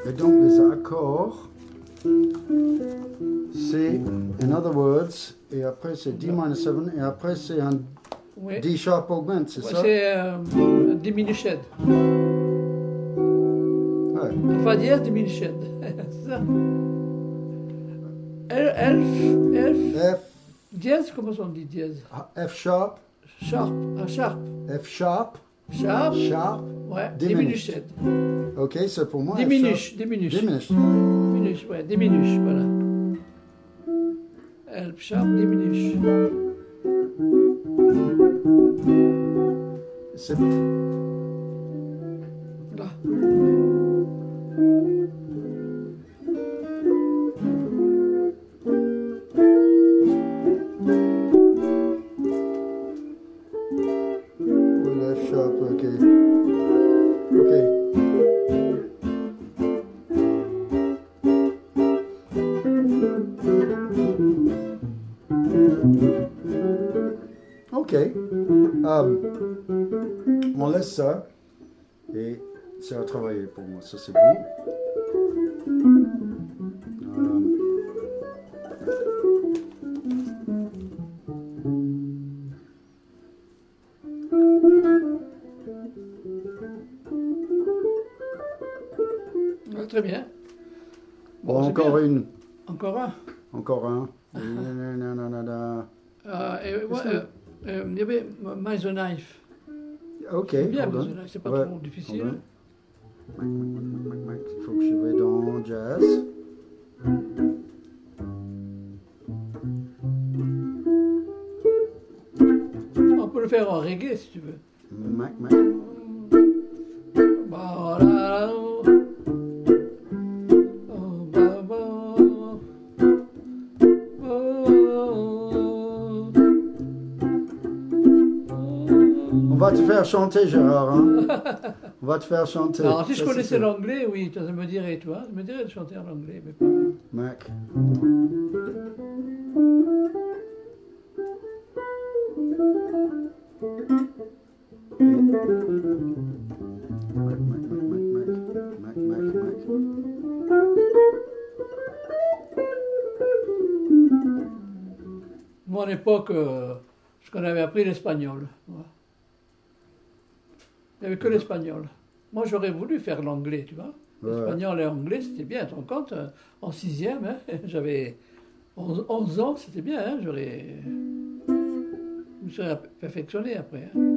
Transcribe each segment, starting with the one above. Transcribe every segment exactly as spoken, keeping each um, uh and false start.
Et donc les accords, c'est, in other words, et après c'est D minor sept, et après c'est un Oui. D sharp augment, c'est Ouais, ça? c'est euh, diminished. Ouais. Fa dièse diminished. C'est ça. Elf, elf, F, dièse, comment on dit dièse? F sharp, Sharp, un sharp. F sharp, Sharp, sharp, ouais, diminished. diminished. Ok, c'est pour moi. F Diminish, sharp. diminish. Diminished. Diminish, ouais, diminish, voilà. Elf, sharp, diminish. C'est Là. oui, le F sharp, ok. Ok. Ok. Um, on laisse ça. Et ça a travaillé pour moi. Ça, c'est bon. Um, Ouais, très bien. bon, c'est encore bien. une. Encore un. Encore un. Nananana. Euh, et, ouais, Est-ce que- euh, euh, il y avait Mice Knife. Ok. C'est bien, hold on. Mice Knife, c'est pas Ouais, trop difficile. hold on. Mac, mac, mac, mac, mac. Il faut que je vais dans jazz. On peut le faire en reggae si tu veux. Mac, mac. Ba, la, oh. Oh, ba, ba. Oh. On va te faire chanter, Gérard. Hein? On va te faire chanter. Alors, si je Ça, c'est connaissais sûr. l'anglais, oui, ça me dirait, tu vois, ça me dirait de chanter en anglais, mais pas. Mac. Mac, mac, mac, mac, mac, mac, mac, mac. Moi, à l'époque, euh, ce qu'on avait appris l'espagnol. Voilà. Il n'y avait que l'espagnol. Moi, j'aurais voulu faire l'anglais, tu vois. Ouais. L'espagnol et l'anglais, c'était bien. Tu te rends compte, euh, en sixième, hein, j'avais onze, onze ans, c'était bien. Hein, j'aurais. Je me serais perfectionné après. Hein.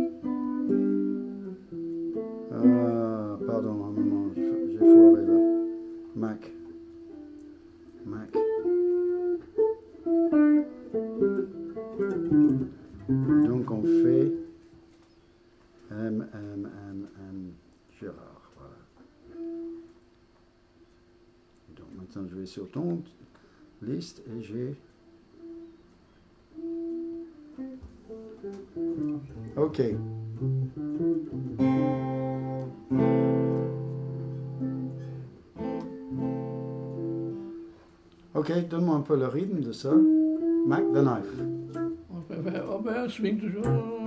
Ah, pardon, un moment, j'ai j'ai foiré là. Mac. Mac. Et donc on fait M, M, M, M, Gérard, voilà. Et donc maintenant je vais sur ton liste et j'ai... Ok. Ok, donne-moi un peu le rythme de ça. Mac the Knife. On fait, faire- on fait un swing toujours.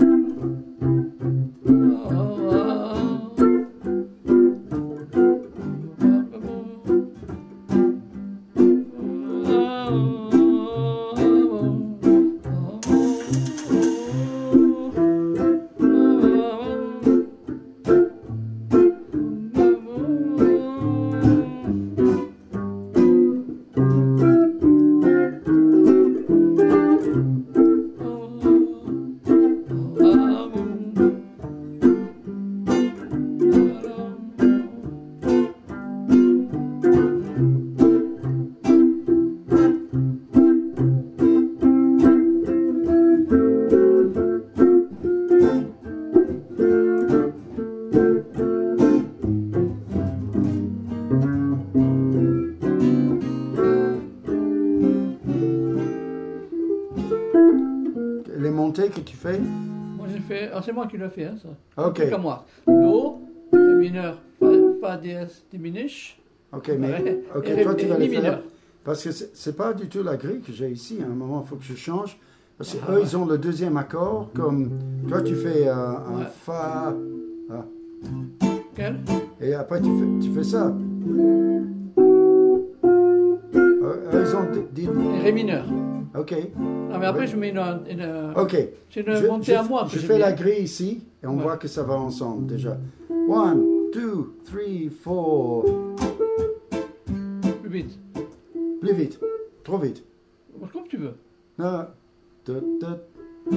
Les montées que tu fais? Moi j'ai fait. Ah, c'est moi qui l'ai fait, hein, ça. Ok. C'est comme moi. Do, Ré mineur, Fa, fa dièse, diminish. Ok, mais Ouais. ok, Et toi Ré- tu vas et les Mi faire. mineur. Parce que c'est c'est pas du tout la grille que j'ai ici. À un moment, il faut que je change. Parce que Ah, eux, ouais. ils ont le deuxième accord. Comme toi, tu fais euh, un Ouais. Fa. Ah. Quel? Et après, tu fais, tu fais ça. Euh, ils ont dit. Et Ré mineur. Ok. Ah, mais après, Oui. je mets une. une Ok. c'est une Je, montée je- à moi. que je j'aime fais bien. la grille ici et on Ouais. voit que ça va ensemble déjà. One, two, three, four. Plus vite. Plus vite. Trop vite. Comme tu veux. Non. Tut, tut.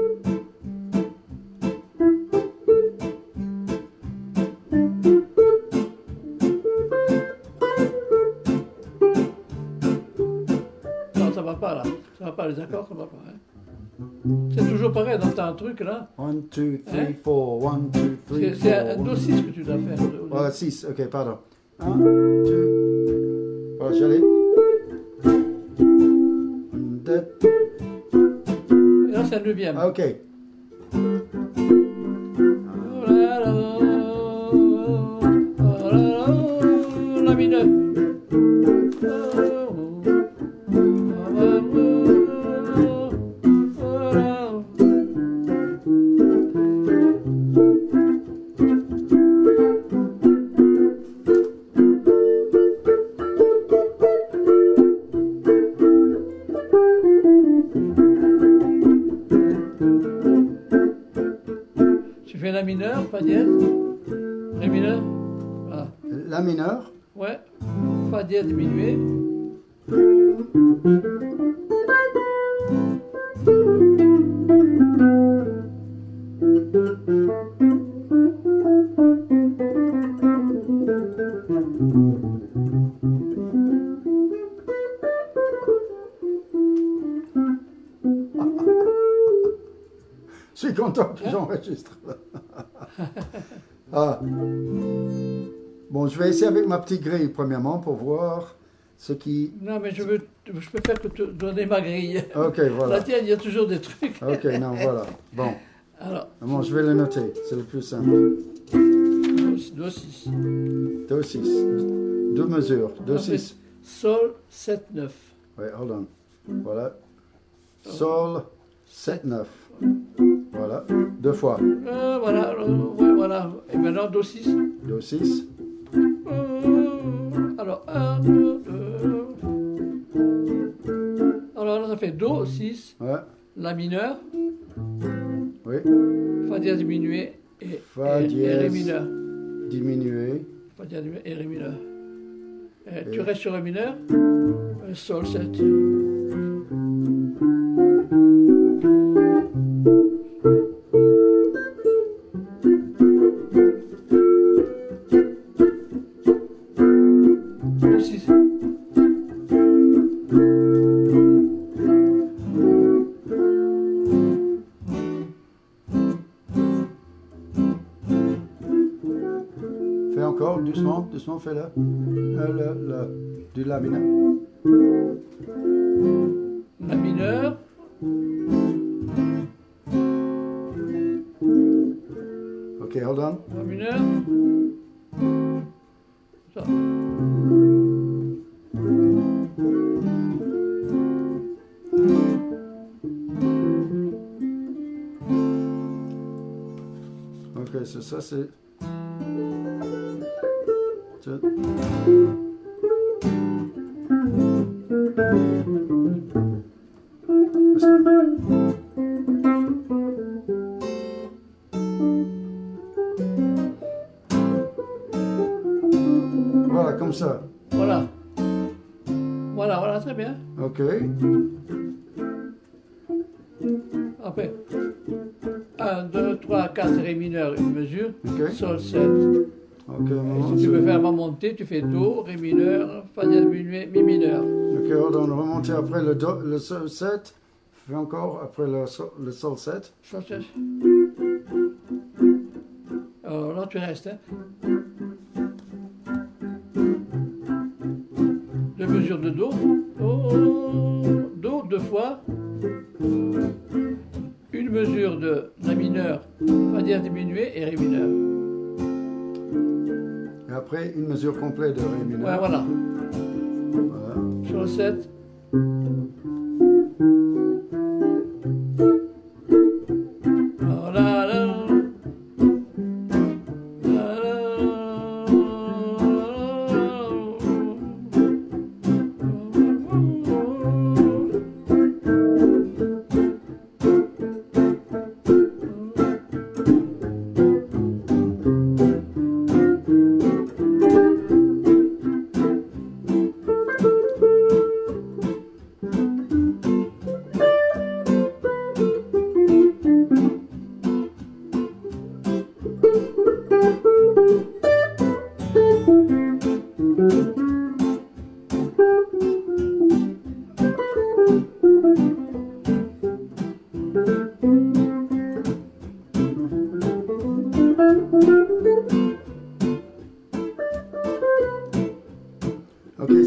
Non, ça va pas là. Ça va pas, les accords, ça va pas. Hein. C'est toujours pareil dans un truc là. One, two, three, Hein? four. One, two, three, C'est c'est un four. Do six que tu dois faire. Voilà, six. Ok, pardon. Un, deux. Voilà, j'allais. Deux. Et là, c'est un neuvième. Ok. Oh là là, oh là là, la mineur. Oh, oh, oh, oh là. Tu fais la mineure, fa dièse, ré mineur, voilà. La mineure. Ouais, fa dièse diminué. Je suis content que j'enregistre. Ah. Bon, je vais essayer avec ma petite grille premièrement pour voir ce qui. Non, mais je veux, je peux faire que te donner ma grille. Ok, voilà. La tienne, il y a toujours des trucs. Ok, non, voilà. Bon, Alors, bon, je vais le noter. C'est le plus simple. Do six. Do six. Deux mesures. Do six. Sol, sept, neuf. Oui, hold on. Voilà. Sol, sept, neuf. Voilà. Deux fois. Euh, voilà, alors, ouais, voilà. Et maintenant, Do six. Do six. Euh, alors, un, deux, deux. Alors là, ça fait Do, six, Ouais. La mineur, Oui. Fa dièse diminué et, Fa et- et Ré dièse. mineur. Diminué. Fa dièse diminué et Ré mineur. Et Et- tu restes sur Ré mineur, euh, Sol, sept. Do six. Fais encore, doucement, doucement, fais-le. Le, le, le, du la mineur. La mineur, Ok, hold on. La mineur. Ça. Ok, c'est ça, c'est. c'est- Voilà, comme ça. Voilà. Voilà, voilà, très bien. Ok. Après, un, deux, trois, quatre, Ré mineur, une mesure. Ok. Sol, sept. Ok, un Et moment, si tu veux c'est- faire ma montée, tu fais Do, Ré mineur, Fa dièse diminué, Mi mineur. Ok, hold on, remontez après le, do, le sol sept. Fais encore après le, sol- le sol sept. Sol, sept. Alors là, tu restes. Hein. Deux mesures de Do. Do, Do deux fois. Une mesure de La mineur, Fa dièse diminué et Ré mineur. Et après, une mesure complète de Ré mineur. Ouais, voilà. Voilà. Sol, sept. Oh là là. La la.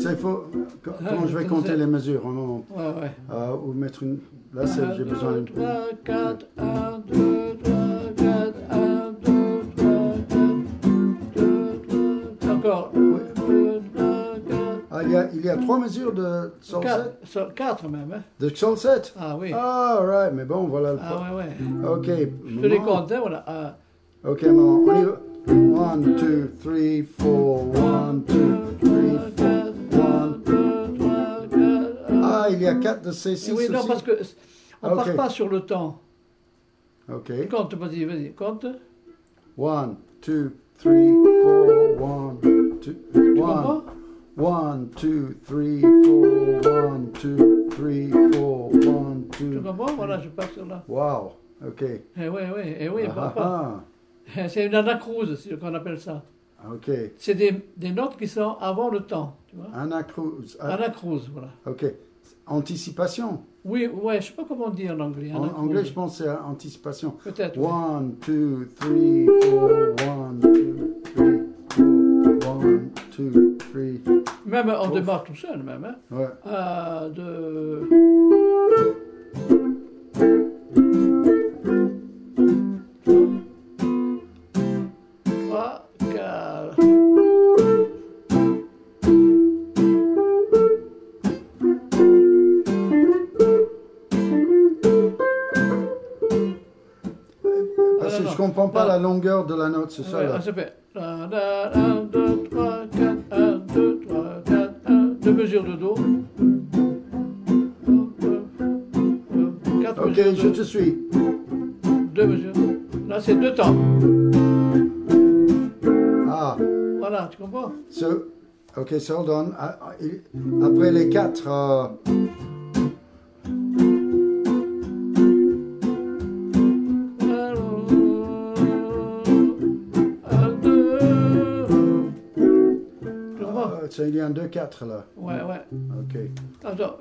Ça, il faut. Quand Ah, je vais comme compter ça. les mesures, un moment. Ouais, ouais. Euh, ou mettre une. Là, c'est- j'ai besoin d'une. trois, quatre, un, deux, trois, quatre, un, deux, trois, quatre, deux, trois, encore. Oui. deux, trois, quatre, Ah, il y a, il y a trois mesures de solset. quatre, so- quatre même, hein. De solset. Ah oui. Ah, right, mais bon, voilà le Ah ouais, ouais. Ok. Je te les maman. compte, hein, voilà. Un, Ok, maman, on y va. One, two, three, four. One, two, three, four. One, two. Ah, il y a quatre de ces six oui, non, aussi. parce que on Ok. part pas sur le temps. Ok. Compte, vas-y, vas-y, compte. One, two, three, four. One, two, Tu one. comprends? One, two, three, four. One, two, three, four. One, Tu two. comprends? Voilà, je pars sur là. Wow. Ok. Eh oui, oui, eh oui, Ah, pas- ah, pas. C'est une anacrouse, c'est ce qu'on appelle ça. ah. Ok. C'est des, des notes qui sont avant le temps, tu vois. Anacruz. Ah, Anacrouse, voilà. ok. Anticipation. Oui, ouais, je sais pas comment on dit en anglais. En anacrouse. anglais, je pense que c'est anticipation. Peut-être. oui. One, two, three, four. One, two, three, four. One, two, three. Même on Ouf. démarre tout seul, même. Hein. Ouais. Un, deux. Trois, quatre. Parce que non, je comprends pas non. la longueur de la note, c'est ça Ouais, là. on se fait un, deux, trois, quatre, un, deux, trois, quatre, un, deux mesures de Do. Quatre Ok, mesures je de- te suis. Deux mesures. Là, c'est deux temps. Ah, Voilà, tu comprends? so, ok, so hold on. Ah, ah, il- Après les quatre, euh, Un, deux. Tu comprends? euh, ça, il y a un deux, quatre là. Ouais, ouais. Ok. Attends.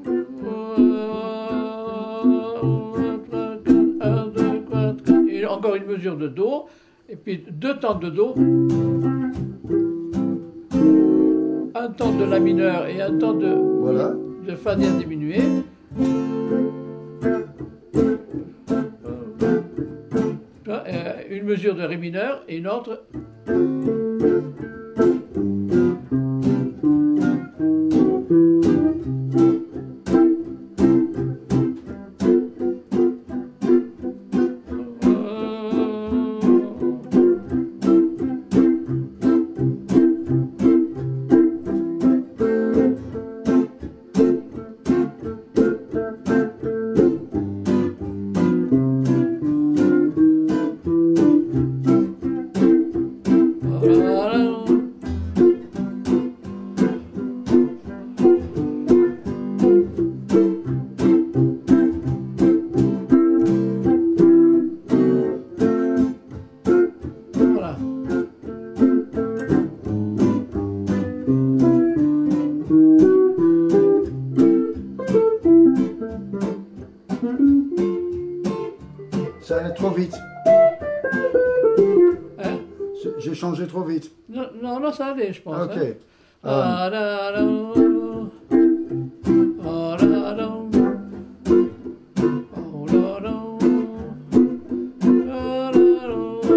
Un, deux, quatre, quatre. Et encore une mesure de Do. Et puis deux temps de Do. Un temps de La mineur et un temps de, Voilà. de Fa dièse diminué. Tu vois, euh, une mesure de Ré mineur et une autre. Voilà. Ça allait trop vite. Hein? J'ai- J'ai changé trop vite. Non, non, non, ça allait, je pense. Ok. hein. Euh, Ah, da, da. Ah, da, da. Oh, da, da. Ah, da,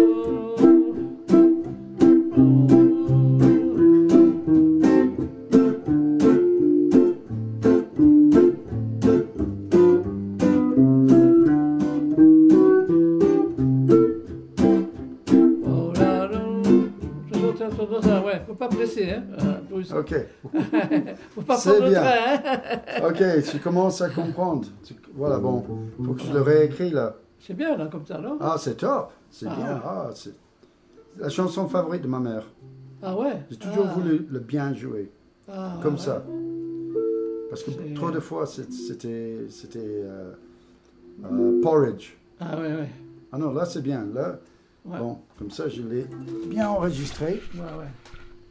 da. Oh, da, da. Ça, ça, ça, ça, ça, ouais, faut pas presser, hein. euh, Bruce. ok. Faut pas C'est prendre le bien. train, hein. Ok, tu commences à comprendre. Tu- Voilà, bon. Faut que je le réécris là. C'est bien, là, comme ça, non? Ah, c'est top. C'est Ah, bien. ouais. Ah, c'est la chanson favorite de ma mère. Ah ouais? J'ai toujours Ah. voulu le bien jouer. Ah, Comme ouais. ça. Parce que C'est- trop de fois, c'est- c'était c'était euh, euh, porridge. Ah ouais, ouais. Ah non, là c'est bien. Là, Ouais. bon, comme ça, je l'ai bien enregistré. Ouais, ouais.